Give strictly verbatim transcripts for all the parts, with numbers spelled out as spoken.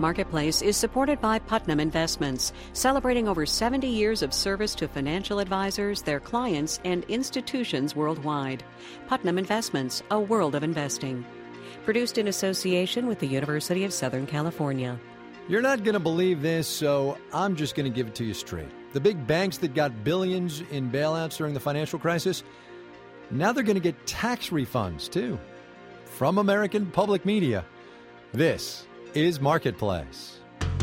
Marketplace is supported by Putnam Investments, celebrating over seventy years of service to financial advisors, their clients, and institutions worldwide. Putnam Investments, a world of investing. Produced in association with the University of Southern California. You're not going to believe this, so I'm just going to give it to you straight. The big banks that got billions in bailouts during the financial crisis, now they're going to get tax refunds, too. From American Public Media, this is Marketplace.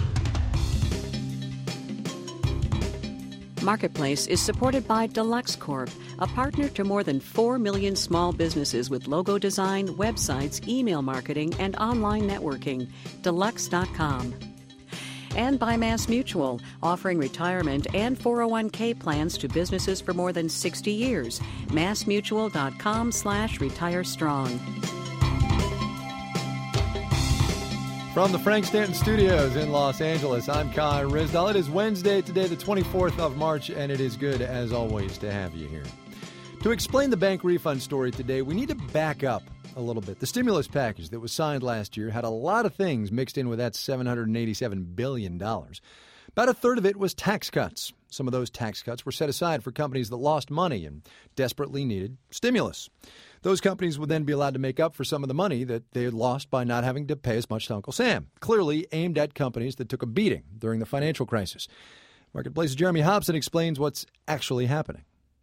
Marketplace is supported by Deluxe Corp, a partner to more than four million small businesses with logo design, websites, email marketing, and online networking. Deluxe dot com. And by MassMutual, offering retirement and four oh one k plans to businesses for more than sixty years. MassMutual.com slash retire strong. From the Frank Stanton Studios in Los Angeles, I'm Kai Ryssdal. It is Wednesday today, the twenty-fourth of March, and it is good, as always, to have you here. To explain the bank refund story today, we need to back up a little bit. The stimulus package that was signed last year had a lot of things mixed in with that seven hundred eighty-seven billion dollars. About a third of it was tax cuts. Some of those tax cuts were set aside for companies that lost money and desperately needed stimulus. Those companies would then be allowed to make up for some of the money that they had lost by not having to pay as much to Uncle Sam, clearly aimed at companies that took a beating during the financial crisis. Marketplace's Jeremy Hobson explains what's actually happening.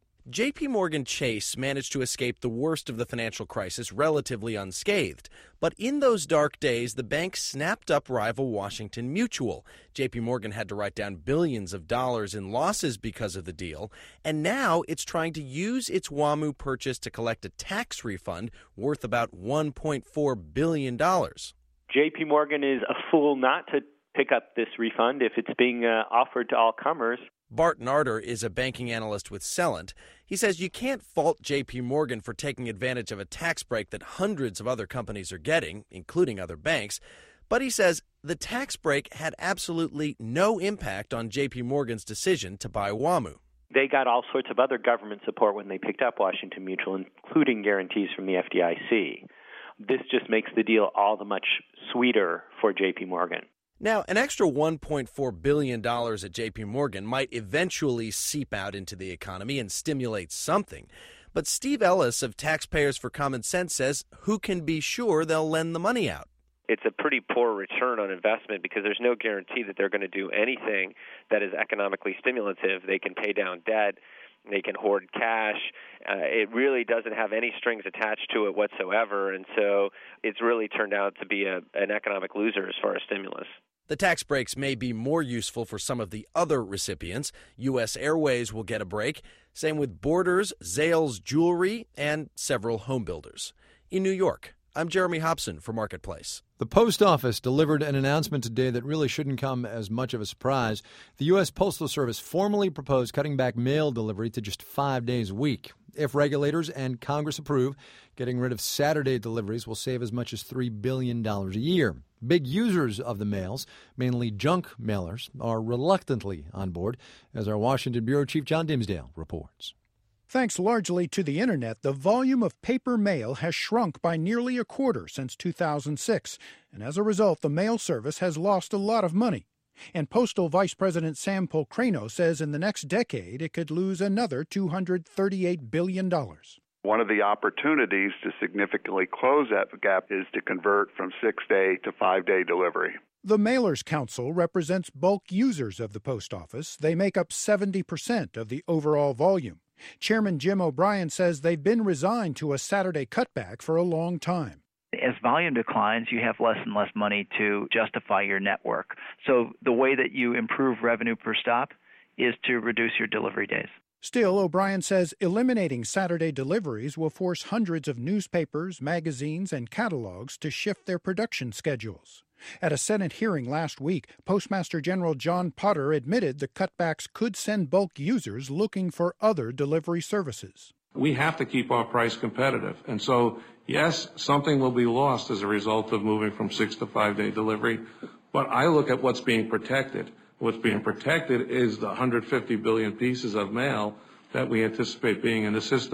J P. Morgan Chase managed to escape the worst of the financial crisis relatively unscathed. But in those dark days, the bank snapped up rival Washington Mutual. J P. Morgan had to write down billions of dollars in losses because of the deal. And now it's trying to use its WaMu purchase to collect a tax refund worth about one point four billion dollars. J P. Morgan is a fool not to pick up this refund if it's being uh, offered to all comers. Bart Narter is a banking analyst with Celent. He says you can't fault J P. Morgan for taking advantage of a tax break that hundreds of other companies are getting, including other banks. But he says the tax break had absolutely no impact on J P. Morgan's decision to buy WaMu. They got all sorts of other government support when they picked up Washington Mutual, including guarantees from the F D I C. This just makes the deal all the much sweeter for J P. Morgan. Now, an extra one point four billion dollars at J P. Morgan might eventually seep out into the economy and stimulate something. But Steve Ellis of Taxpayers for Common Sense says who can be sure they'll lend the money out? It's a pretty poor return on investment because there's no guarantee that they're going to do anything that is economically stimulative. They can pay down debt. They can hoard cash. Uh, it really doesn't have any strings attached to it whatsoever, and so it's really turned out to be a, an economic loser as far as stimulus. The tax breaks may be more useful for some of the other recipients. U S Airways will get a break. Same with Borders, Zales Jewelry, and several home builders. In New York, I'm Jeremy Hobson for Marketplace. The Post Office delivered an announcement today that really shouldn't come as much of a surprise. The U S. Postal Service formally proposed cutting back mail delivery to just five days a week. If regulators and Congress approve, getting rid of Saturday deliveries will save as much as three billion dollars a year. Big users of the mails, mainly junk mailers, are reluctantly on board, as our Washington Bureau Chief John Dimsdale reports. Thanks largely to the Internet, the volume of paper mail has shrunk by nearly a quarter since two thousand six, and as a result, the mail service has lost a lot of money. And Postal Vice President Sam Polcrano says in the next decade it could lose another two hundred thirty-eight billion dollars. One of the opportunities to significantly close that gap is to convert from six-day to five-day delivery. The Mailers Council represents bulk users of the post office. They make up seventy percent of the overall volume. Chairman Jim O'Brien says they've been resigned to a Saturday cutback for a long time. As volume declines, you have less and less money to justify your network. So the way that you improve revenue per stop is to reduce your delivery days. Still, O'Brien says eliminating Saturday deliveries will force hundreds of newspapers, magazines, and catalogs to shift their production schedules. At a Senate hearing last week, Postmaster General John Potter admitted the cutbacks could send bulk users looking for other delivery services. We have to keep our price competitive. And so, yes, something will be lost as a result of moving from six to five-day delivery. But I look at what's being protected. What's being protected is the one hundred fifty billion pieces of mail that we anticipate being in the system.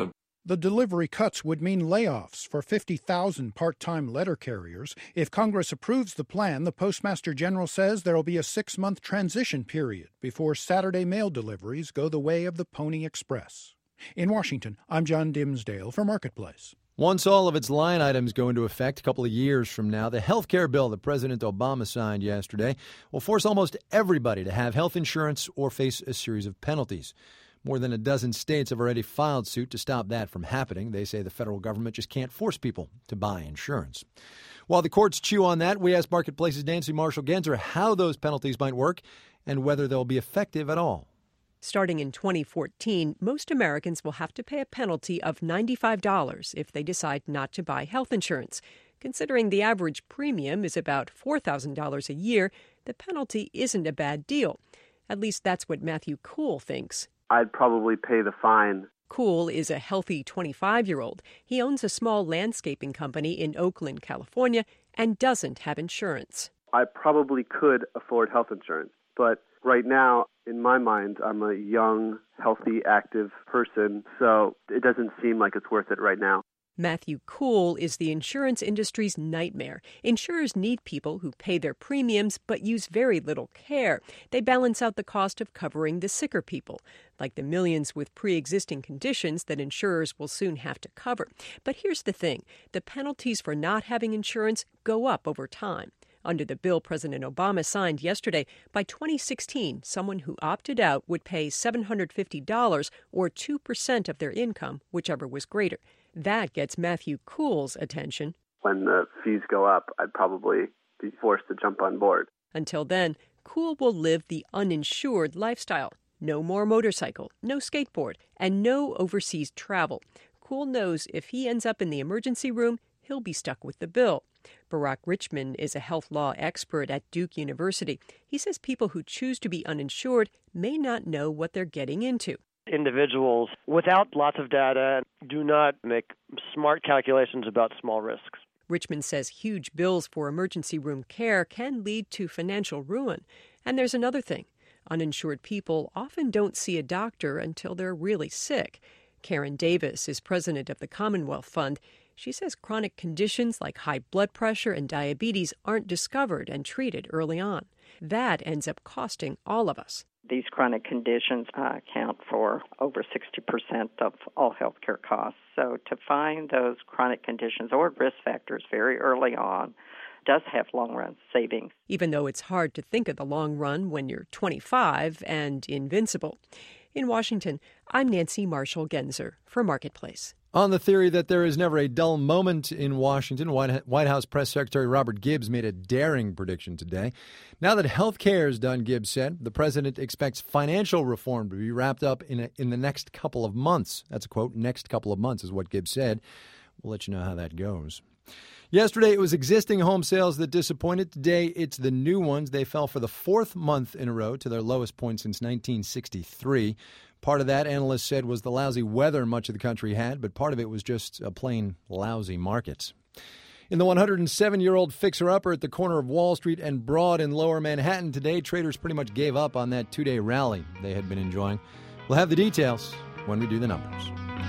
The delivery cuts would mean layoffs for fifty thousand part-time letter carriers. If Congress approves the plan, the Postmaster General says there will be a six-month transition period before Saturday mail deliveries go the way of the Pony Express. In Washington, I'm John Dimsdale for Marketplace. Once all of its line items go into effect a couple of years from now, the health care bill that President Obama signed yesterday will force almost everybody to have health insurance or face a series of penalties. More than a dozen states have already filed suit to stop that from happening. They say the federal government just can't force people to buy insurance. While the courts chew on that, we asked Marketplace's Nancy Marshall-Genzer how those penalties might work and whether they'll be effective at all. Starting in twenty fourteen, most Americans will have to pay a penalty of ninety-five dollars if they decide not to buy health insurance. Considering the average premium is about four thousand dollars a year, the penalty isn't a bad deal. At least that's what Matthew Kuhl thinks. I'd probably pay the fine. Kuhl is a healthy twenty-five-year-old. He owns a small landscaping company in Oakland, California, and doesn't have insurance. I probably could afford health insurance, but right now, in my mind, I'm a young, healthy, active person, so it doesn't seem like it's worth it right now. Matthew Kuhl is the insurance industry's nightmare. Insurers need people who pay their premiums but use very little care. They balance out the cost of covering the sicker people, like the millions with pre-existing conditions that insurers will soon have to cover. But here's the thing. The penalties for not having insurance go up over time. Under the bill President Obama signed yesterday, by twenty sixteen, someone who opted out would pay seven hundred fifty dollars or two percent of their income, whichever was greater. That gets Matthew Kuhl's attention. When the fees go up, I'd probably be forced to jump on board. Until then, Kuhl will live the uninsured lifestyle. No more motorcycle, no skateboard, and no overseas travel. Kuhl knows if he ends up in the emergency room, he'll be stuck with the bill. Barak Richman is a health law expert at Duke University. He says people who choose to be uninsured may not know what they're getting into. Individuals without lots of data do not make smart calculations about small risks. Richman says huge bills for emergency room care can lead to financial ruin. And there's another thing. Uninsured people often don't see a doctor until they're really sick. Karen Davis is president of the Commonwealth Fund. She says chronic conditions like high blood pressure and diabetes aren't discovered and treated early on. That ends up costing all of us. These chronic conditions uh, account for over sixty percent of all healthcare costs. So to find those chronic conditions or risk factors very early on does have long-run savings. Even though it's hard to think of the long run when you're twenty-five and invincible. In Washington, I'm Nancy Marshall-Genzer for Marketplace. On the theory that there is never a dull moment in Washington, White House Press Secretary Robert Gibbs made a daring prediction today. Now that health care is done, Gibbs said, the president expects financial reform to be wrapped up in a, in the next couple of months. That's a quote, next couple of months is what Gibbs said. We'll let you know how that goes. Yesterday, it was existing home sales that disappointed. Today, it's the new ones. They fell for the fourth month in a row to their lowest point since nineteen sixty-three. Part of that, analysts said, was the lousy weather much of the country had, but part of it was just a plain lousy market. In the one hundred seven-year-old fixer-upper at the corner of Wall Street and Broad in Lower Manhattan today, traders pretty much gave up on that two-day rally they had been enjoying. We'll have the details when we do the numbers.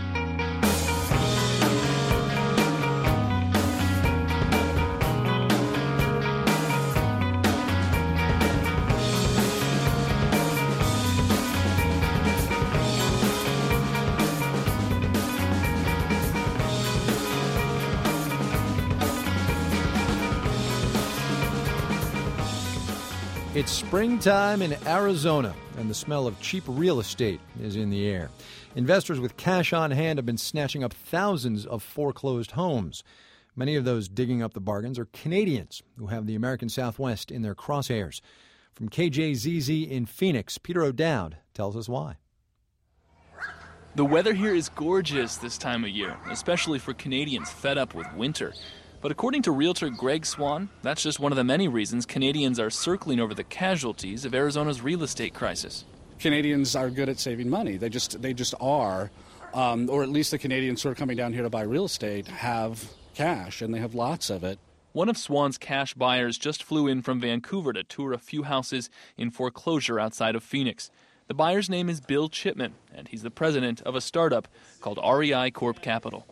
It's springtime in Arizona, and the smell of cheap real estate is in the air. Investors with cash on hand have been snatching up thousands of foreclosed homes. Many of those digging up the bargains are Canadians who have the American Southwest in their crosshairs. From K J Z Z in Phoenix, Peter O'Dowd tells us why. The weather here is gorgeous this time of year, especially for Canadians fed up with winter. But according to realtor Greg Swan, that's just one of the many reasons Canadians are circling over the casualties of Arizona's real estate crisis. Canadians are good at saving money. They just they just are, um, or at least the Canadians who are coming down here to buy real estate have cash, and they have lots of it. One of Swan's cash buyers just flew in from Vancouver to tour a few houses in foreclosure outside of Phoenix. The The buyer's name is Bill Chipman, and he's the president of a startup called R E I Corp Capital.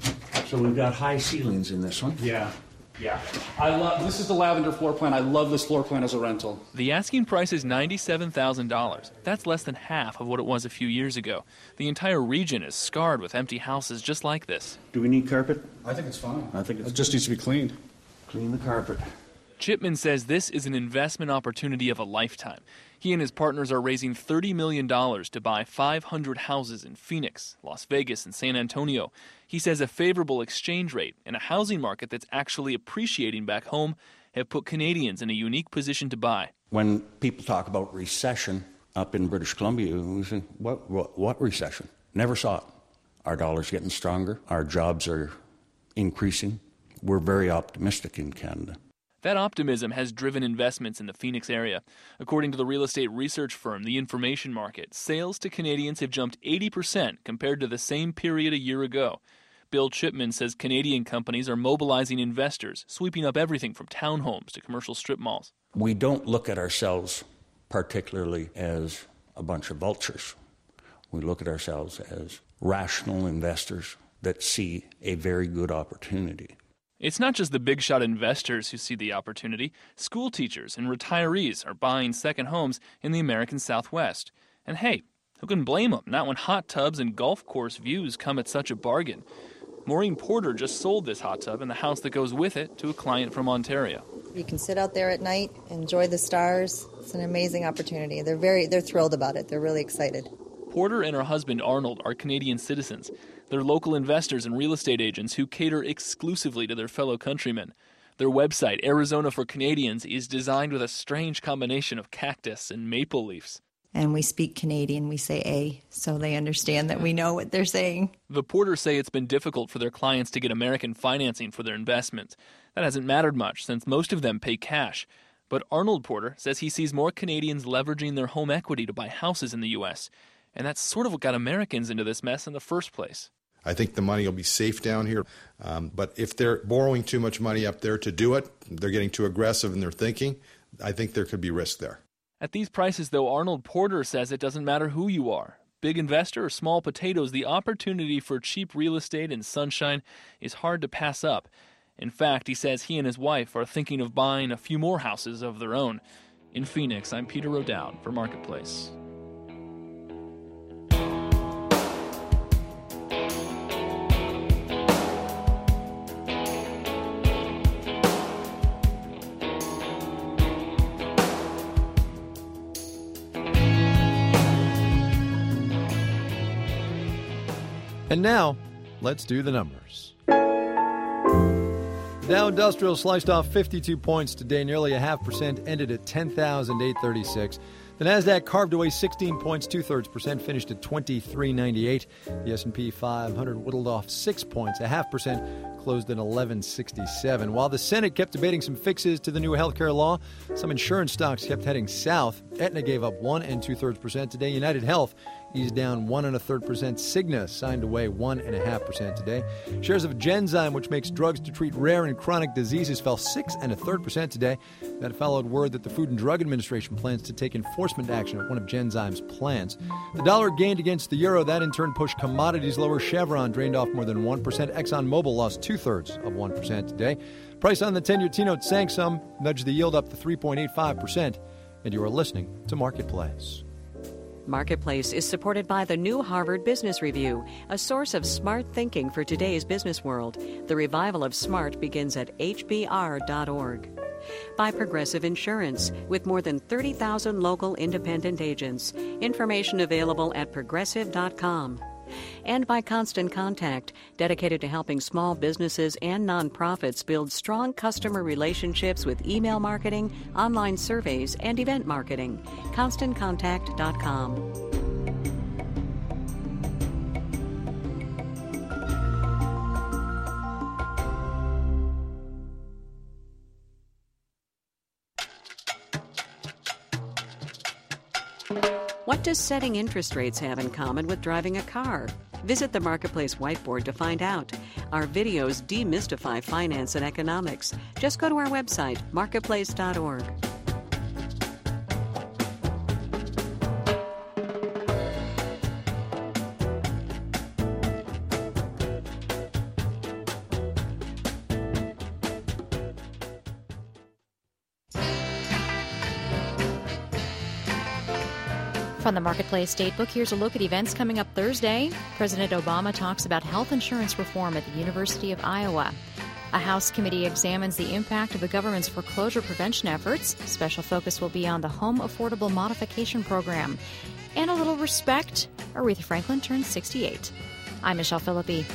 So we've got high ceilings in this one. Yeah. Yeah. I love this is the lavender floor plan. I love this floor plan as a rental. The asking price is ninety-seven thousand dollars. That's less than half of what it was a few years ago. The entire region is scarred with empty houses just like this. Do we need carpet? I think it's fine. I think it's it just needs to be cleaned. Clean the carpet. Chipman says this is an investment opportunity of a lifetime. He and his partners are raising thirty million dollars to buy five hundred houses in Phoenix, Las Vegas, and San Antonio. He says a favorable exchange rate and a housing market that's actually appreciating back home have put Canadians in a unique position to buy. When people talk about recession up in British Columbia, we say, what, what, what recession? Never saw it. Our dollar's getting stronger. Our jobs are increasing. We're very optimistic in Canada. That optimism has driven investments in the Phoenix area. According to the real estate research firm The Information Market, sales to Canadians have jumped eighty percent compared to the same period a year ago. Bill Chipman says Canadian companies are mobilizing investors, sweeping up everything from townhomes to commercial strip malls. We don't look at ourselves particularly as a bunch of vultures. We look at ourselves as rational investors that see a very good opportunity. It's not just the big-shot investors who see the opportunity. School teachers and retirees are buying second homes in the American Southwest. And hey, who can blame them? Not when hot tubs and golf course views come at such a bargain. Maureen Porter just sold this hot tub and the house that goes with it to a client from Ontario. You can sit out there at night, enjoy the stars. It's an amazing opportunity. They're very, they're thrilled about it. They're really excited. Porter and her husband Arnold are Canadian citizens. They're local investors and real estate agents who cater exclusively to their fellow countrymen. Their website, Arizona for Canadians, is designed with a strange combination of cactus and maple leaves. And we speak Canadian, we say A, so they understand that we know what they're saying. The Porters say it's been difficult for their clients to get American financing for their investments. That hasn't mattered much since most of them pay cash. But Arnold Porter says he sees more Canadians leveraging their home equity to buy houses in the U S, and that's sort of what got Americans into this mess in the first place. I think the money will be safe down here. Um, but if they're borrowing too much money up there to do it, they're getting too aggressive in their thinking, I think there could be risk there. At these prices, though, Arnold Porter says it doesn't matter who you are. Big investor or small potatoes, the opportunity for cheap real estate and sunshine is hard to pass up. In fact, he says he and his wife are thinking of buying a few more houses of their own. In Phoenix, I'm Peter O'Dowd for Marketplace. And now, let's do the numbers. The Dow Industrial sliced off fifty-two points today, nearly a half percent, ended at ten thousand eight hundred thirty-six. The Nasdaq carved away sixteen points, two-thirds percent, finished at twenty-three ninety-eight. The S and P five hundred whittled off six points, a half percent, closed at eleven sixty-seven. While the Senate kept debating some fixes to the new health care law, some insurance stocks kept heading south. Aetna gave up one and two-thirds percent today. United Health eased down one and a third percent. Cigna signed away one and a half percent today. Shares of Genzyme, which makes drugs to treat rare and chronic diseases, fell six and a third percent today. That followed word that the Food and Drug Administration plans to take enforcement action at one of Genzyme's plants. The dollar gained against the euro. That in turn pushed commodities lower. Chevron drained off more than one percent. ExxonMobil lost two-thirds of one percent today. Price on the ten-year T-note sank some, nudged the yield up to three point eight five percent. And you are listening to Marketplace. Marketplace is supported by the new Harvard Business Review, a source of smart thinking for today's business world. The revival of smart begins at H B R dot org. By Progressive Insurance, with more than thirty thousand local independent agents. Information available at progressive dot com. And by Constant Contact, dedicated to helping small businesses and nonprofits build strong customer relationships with email marketing, online surveys, and event marketing. constant contact dot com. What does setting interest rates have in common with driving a car? Visit the Marketplace whiteboard to find out. Our videos demystify finance and economics. Just go to our website, marketplace dot org. From the Marketplace Datebook, here's a look at events coming up Thursday. President Obama talks about health insurance reform at the University of Iowa. A House committee examines the impact of the government's foreclosure prevention efforts. Special focus will be on the Home Affordable Modification Program. And a little respect. Aretha Franklin turns sixty-eight. I'm Michelle Philippi.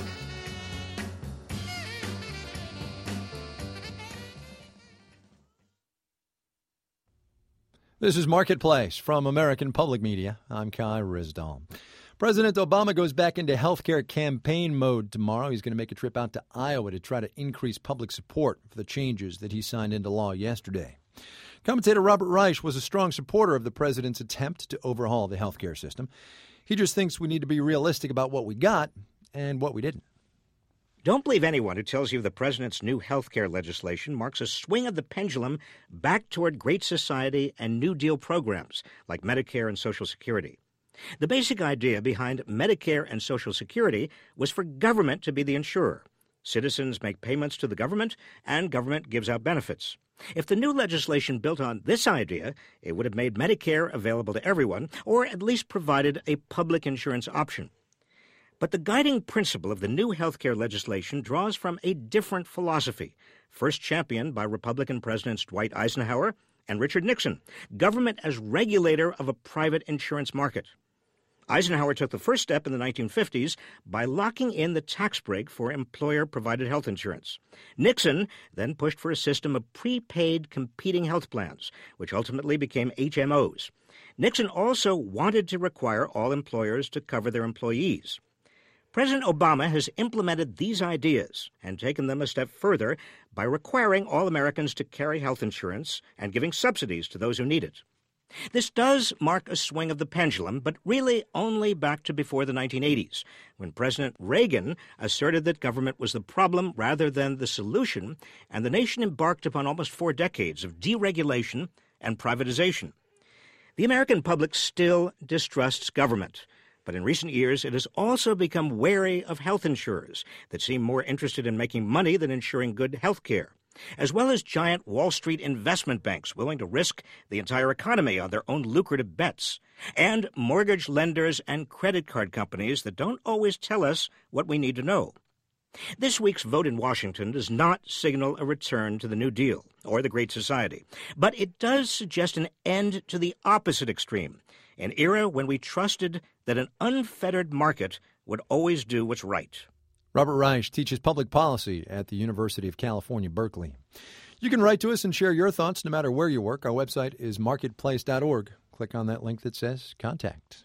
This is Marketplace from American Public Media. I'm Kai Ryssdal. President Obama goes back into healthcare campaign mode tomorrow. He's going to make a trip out to Iowa to try to increase public support for the changes that he signed into law yesterday. Commentator Robert Reich was a strong supporter of the president's attempt to overhaul the healthcare system. He just thinks we need to be realistic about what we got and what we didn't. Don't believe anyone who tells you the president's new health care legislation marks a swing of the pendulum back toward Great Society and New Deal programs like Medicare and Social Security. The basic idea behind Medicare and Social Security was for government to be the insurer. Citizens make payments to the government, and government gives out benefits. If the new legislation built on this idea, it would have made Medicare available to everyone, or at least provided a public insurance option. But the guiding principle of the new health care legislation draws from a different philosophy, first championed by Republican Presidents Dwight Eisenhower and Richard Nixon, government as regulator of a private insurance market. Eisenhower took the first step in the nineteen fifties by locking in the tax break for employer-provided health insurance. Nixon then pushed for a system of prepaid competing health plans, which ultimately became H M Os. Nixon also wanted to require all employers to cover their employees. President Obama has implemented these ideas and taken them a step further by requiring all Americans to carry health insurance and giving subsidies to those who need it. This does mark a swing of the pendulum, but really only back to before the nineteen eighties, when President Reagan asserted that government was the problem rather than the solution, and the nation embarked upon almost four decades of deregulation and privatization. The American public still distrusts government. But in recent years, it has also become wary of health insurers that seem more interested in making money than ensuring good health care, as well as giant Wall Street investment banks willing to risk the entire economy on their own lucrative bets, and mortgage lenders and credit card companies that don't always tell us what we need to know. This week's vote in Washington does not signal a return to the New Deal or the Great Society, but it does suggest an end to the opposite extreme, an era when we trusted that an unfettered market would always do what's right. Robert Reich teaches public policy at the University of California, Berkeley. You can write to us and share your thoughts no matter where you work. Our website is marketplace dot org. Click on that link that says Contact.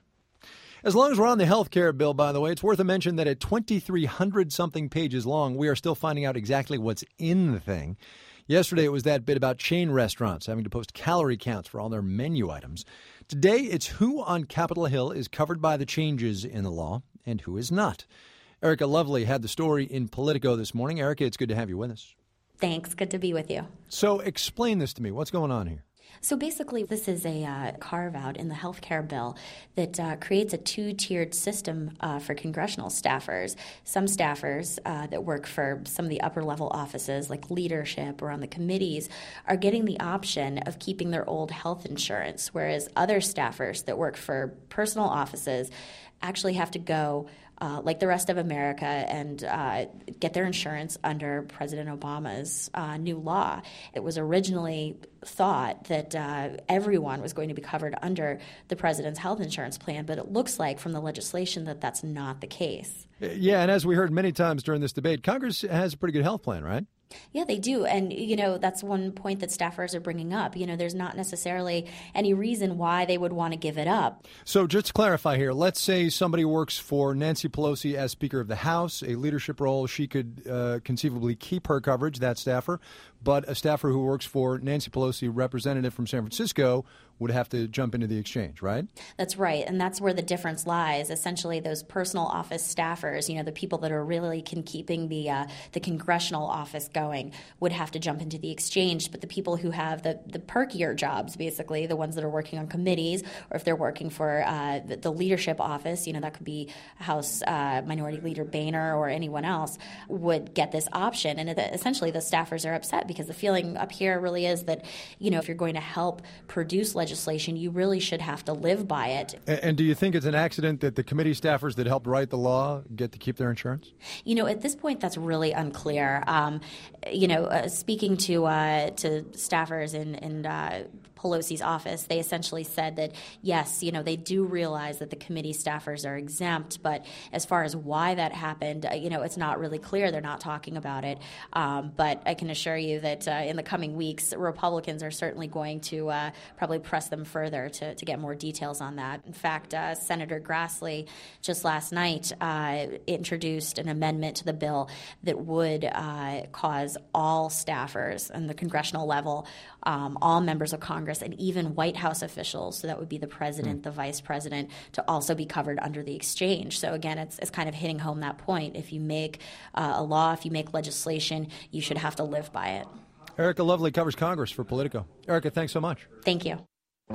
As long as we're on the health care bill, by the way, it's worth a mention that at twenty-three hundred something pages long, we are still finding out exactly what's in the thing. Yesterday, it was that bit about chain restaurants having to post calorie counts for all their menu items. Today, it's who on Capitol Hill is covered by the changes in the law and who is not. Erica Lovely had the story in Politico this morning. Erica, it's good to have you with us. Thanks. Good to be with you. So explain this to me. What's going on here? So basically, this is a uh, carve-out in the health care bill that uh, creates a two-tiered system uh, for congressional staffers. Some staffers uh, that work for some of the upper-level offices, like leadership or on the committees, are getting the option of keeping their old health insurance, whereas other staffers that work for personal offices actually have to go Uh, like the rest of America, and uh, get their insurance under President Obama's uh, new law. It was originally thought that uh, everyone was going to be covered under the president's health insurance plan, but it looks like from the legislation that that's not the case. Yeah, and as we heard many times during this debate, Congress has a pretty good health plan, right? Yeah, they do. And, you know, that's one point that staffers are bringing up. You know, there's not necessarily any reason why they would want to give it up. So just to clarify here, let's say somebody works for Nancy Pelosi as Speaker of the House, a leadership role. She could uh, conceivably keep her coverage, that staffer. But a staffer who works for Nancy Pelosi, representative from San Francisco, would have to jump into the exchange, right? That's right. And that's where the difference lies. Essentially, those personal office staffers, you know, the people that are really can keeping the uh, the congressional office going, would have to jump into the exchange. But the people who have the, the perkier jobs, basically, the ones that are working on committees, or if they're working for uh, the, the leadership office, you know, that could be House uh, Minority Leader Boehner or anyone else, would get this option. And it, essentially, the staffers are upset because because the feeling up here really is that, you know, if you're going to help produce legislation, you really should have to live by it. And, and do you think it's an accident that the committee staffers that helped write the law get to keep their insurance? You know, at this point, that's really unclear. Um, you know, uh, speaking to uh, to staffers in, in uh, Pelosi's office, they essentially said that, yes, you know, they do realize that the committee staffers are exempt, but as far as why that happened, uh, you know, it's not really clear. They're not talking about it. Um, but I can assure you that uh, in the coming weeks, Republicans are certainly going to uh, probably press them further to, to get more details on that. In fact, uh, Senator Grassley just last night uh, introduced an amendment to the bill that would uh, cause all staffers on the congressional level, um, all members of Congress, and even White House officials, so that would be the president, mm. the vice president, to also be covered under the exchange. So again, it's, it's kind of hitting home that point. If you make uh, a law, if you make legislation, you should have to live by it. Erica Lovely covers Congress for Politico. Erica, thanks so much. Thank you.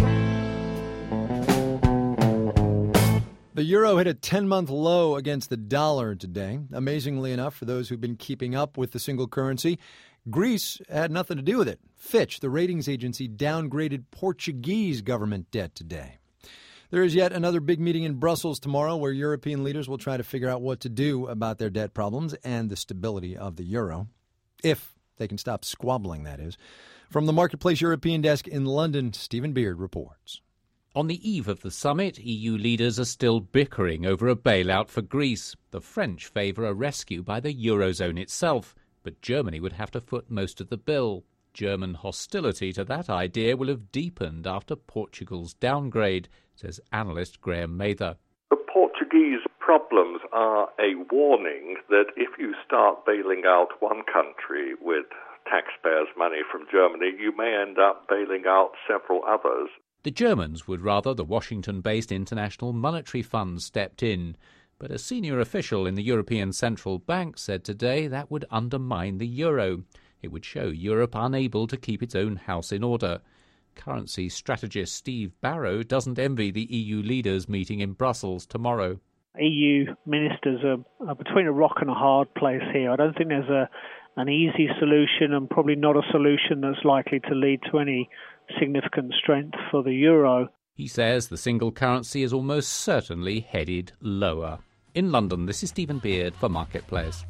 The euro hit a ten-month low against the dollar today. Amazingly enough, for those who've been keeping up with the single currency, Greece had nothing to do with it. Fitch, the ratings agency, downgraded Portuguese government debt today. There is yet another big meeting in Brussels tomorrow where European leaders will try to figure out what to do about their debt problems and the stability of the euro. If they can stop squabbling, that is. From the Marketplace European desk in London, Stephen Beard reports. On the eve of the summit, E U leaders are still bickering over a bailout for Greece. The French favour a rescue by the Eurozone itself, but Germany would have to foot most of the bill. German hostility to that idea will have deepened after Portugal's downgrade, says analyst Graham Mather. The Portuguese problems are a warning that if you start bailing out one country with taxpayers' money from Germany, you may end up bailing out several others. The Germans would rather the Washington-based International Monetary Fund stepped in. But a senior official in the European Central Bank said today that would undermine the euro. It would show Europe unable to keep its own house in order. Currency strategist Steve Barrow doesn't envy the E U leaders meeting in Brussels tomorrow. E U ministers are, are between a rock and a hard place here. I don't think there's a an easy solution, and probably not a solution that's likely to lead to any significant strength for the euro. He says the single currency is almost certainly headed lower. In London, this is Stephen Beard for Marketplace.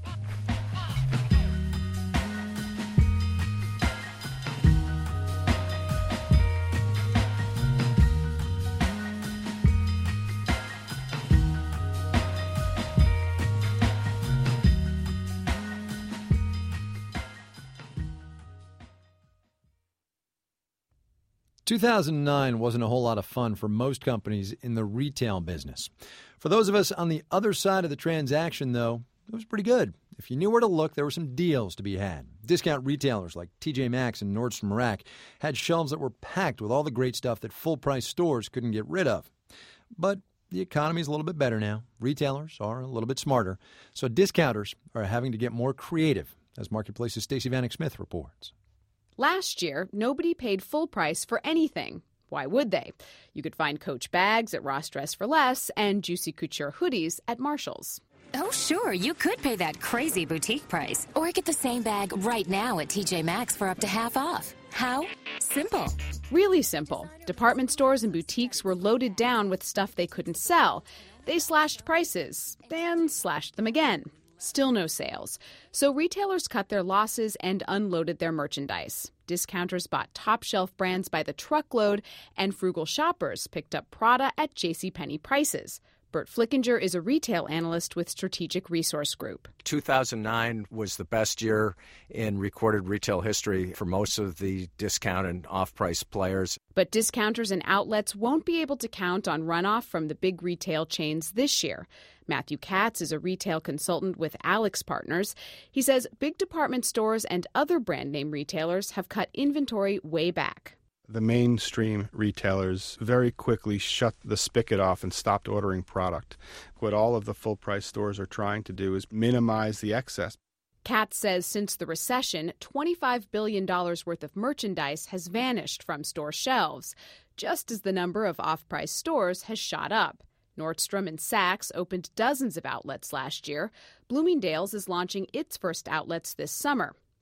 two thousand nine wasn't a whole lot of fun for most companies in the retail business. For those of us on the other side of the transaction, though, it was pretty good. If you knew where to look, there were some deals to be had. Discount retailers like T J Maxx and Nordstrom Rack had shelves that were packed with all the great stuff that full-price stores couldn't get rid of. But the economy's a little bit better now. Retailers are a little bit smarter. So discounters are having to get more creative, as Marketplace's Stacey Vanek Smith reports. Last year, nobody paid full price for anything. Why would they? You could find Coach bags at Ross Dress for Less and Juicy Couture hoodies at Marshall's. Oh, sure, you could pay that crazy boutique price. Or get the same bag right now at T J Maxx for up to half off. How? Simple. Really simple. Department stores and boutiques were loaded down with stuff they couldn't sell. They slashed prices, then slashed them again. Still no sales. So retailers cut their losses and unloaded their merchandise. Discounters bought top-shelf brands by the truckload, and frugal shoppers picked up Prada at JCPenney prices. Bert Flickinger is a retail analyst with Strategic Resource Group. two thousand nine was the best year in recorded retail history for most of the discount and off-price players. But discounters and outlets won't be able to count on runoff from the big retail chains this year. Matthew Katz is a retail consultant with Alex Partners. He says big department stores and other brand name retailers have cut inventory way back. The mainstream retailers very quickly shut the spigot off and stopped ordering product. What all of the full-price stores are trying to do is minimize the excess. Katz says since the recession, twenty-five billion dollars worth of merchandise has vanished from store shelves, just as the number of off-price stores has shot up. Nordstrom and Saks opened dozens of outlets last year. Bloomingdale's is launching its first outlets this summer.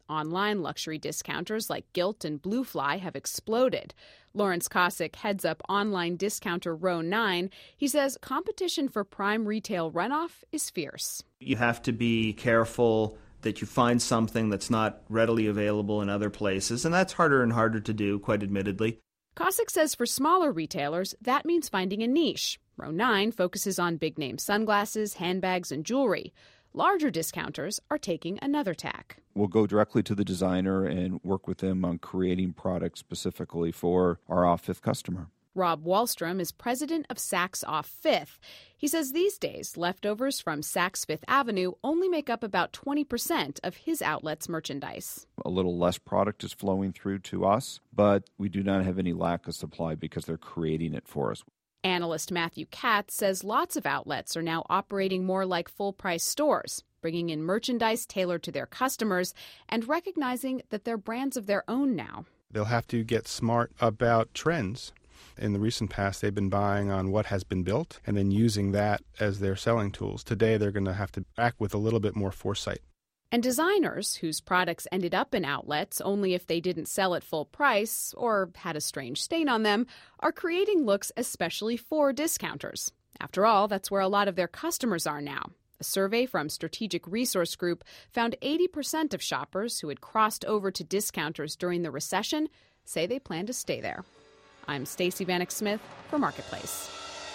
Online luxury discounters like Gilt and Bluefly have exploded. Lawrence Kosick heads up online discounter Row nine. He says competition for prime retail runoff is fierce. You have to be careful that you find something that's not readily available in other places, and that's harder and harder to do, quite admittedly. Kosick says for smaller retailers, that means finding a niche. Row nine focuses on big-name sunglasses, handbags, and jewelry. Larger discounters are taking another tack. We'll go directly to the designer and work with them on creating products specifically for our off-Fifth customer. Rob Wallstrom is president of Saks Off Fifth. He says these days, leftovers from Saks Fifth Avenue only make up about twenty percent of his outlet's merchandise. A little less product is flowing through to us, but we do not have any lack of supply because they're creating it for us. Analyst Matthew Katz says lots of outlets are now operating more like full-price stores, bringing in merchandise tailored to their customers and recognizing that they're brands of their own now. They'll have to get smart about trends. In the recent past, they've been buying on what has been built and then using that as their selling tools. Today, they're going to have to act with a little bit more foresight. And designers, whose products ended up in outlets only if they didn't sell at full price or had a strange stain on them, are creating looks especially for discounters. After all, that's where a lot of their customers are now. A survey from Strategic Resource Group found eighty percent of shoppers who had crossed over to discounters during the recession say they plan to stay there. I'm Stacey Vanek Smith for Marketplace.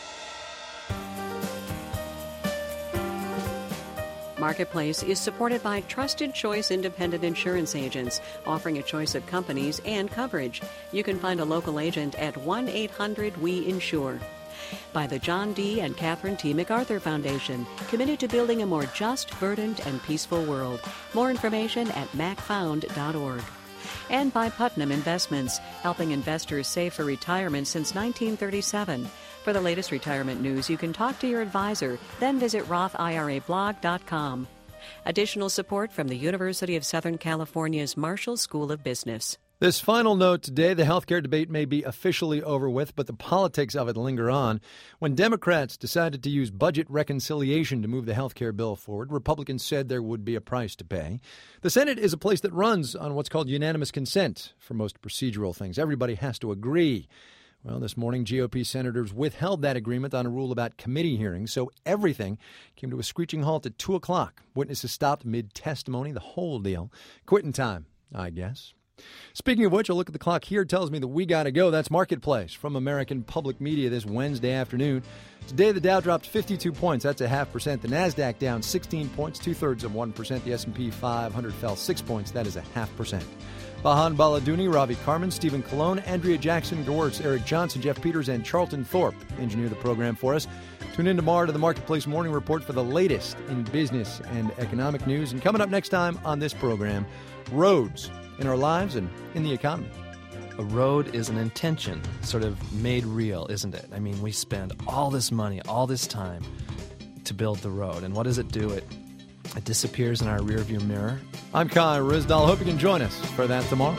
Marketplace is supported by Trusted Choice Independent Insurance Agents, offering a choice of companies and coverage. You can find a local agent at one eight hundred we insure. By the John D. and Catherine T. MacArthur Foundation, committed to building a more just, verdant, and peaceful world. More information at mac found dot org. And by Putnam Investments, helping investors save for retirement since nineteen thirty-seven. For the latest retirement news, you can talk to your advisor, then visit roth I R A blog dot com. Additional support from the University of Southern California's Marshall School of Business. This final note today, the health care debate may be officially over with, but the politics of it linger on. When Democrats decided to use budget reconciliation to move the health care bill forward, Republicans said there would be a price to pay. The Senate is a place that runs on what's called unanimous consent for most procedural things. Everybody has to agree. Well, this morning, G O P senators withheld that agreement on a rule about committee hearings, so everything came to a screeching halt at two o'clock. Witnesses stopped mid-testimony, the whole deal. Quitting time, I guess. Speaking of which, a look at the clock here tells me that we got to go. That's Marketplace from American Public Media this Wednesday afternoon. Today, the Dow dropped fifty-two points. That's a half percent. The NASDAQ down sixteen points, two-thirds of one percent. The S and P five hundred fell six points. That is a half percent. Bahan Baladuni, Ravi Carmen, Stephen Colon, Andrea Jackson, Gewurz, Eric Johnson, Jeff Peters, and Charlton Thorpe engineer the program for us. Tune in tomorrow to the Marketplace Morning Report for the latest in business and economic news. And coming up next time on this program, roads in our lives and in the economy. A road is an intention sort of made real, isn't it? I mean, we spend all this money, all this time to build the road. And what does it do? It it disappears in our rearview mirror. I'm Kai Ryssdal. Hope you can join us for that tomorrow.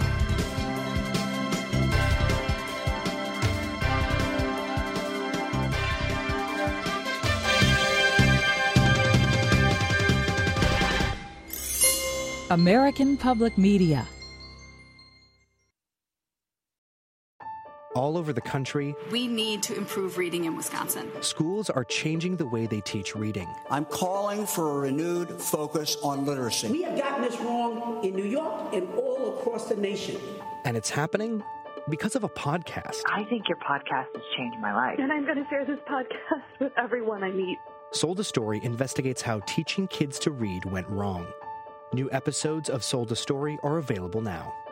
American Public Media. All over the country, we need to improve reading in Wisconsin. Schools are changing the way they teach reading. I'm calling for a renewed focus on literacy. We have gotten this wrong in New York and all across the nation. And it's happening because of a podcast. I think your podcast has changed my life. And I'm going to share this podcast with everyone I meet. Sold a Story investigates how teaching kids to read went wrong. New episodes of Sold a Story are available now.